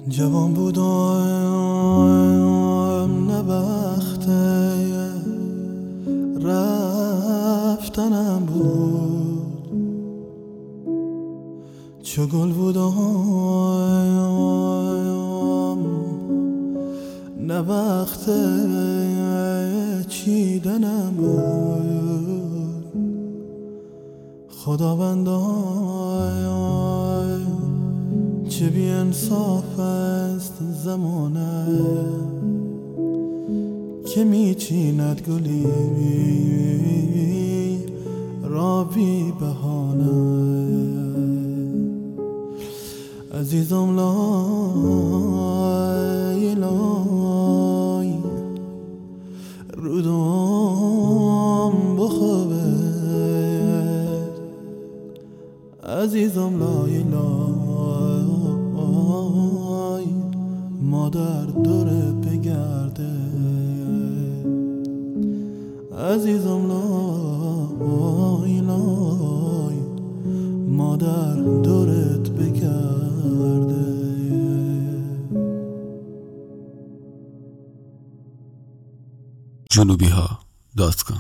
جوان بودم نه وقت رفتنم بود، چو گل بودم نه وقت چیدنم بود. خداوندا چه بی انصاف است زمانه که میچیند گلی را بی بهانه. عزیزم لای لای رودم بخوابه، عزیزم لای لای مادر دورت بگرده، عزیزم لای لای مادر دورت بگرده. جنوبی‌ها.com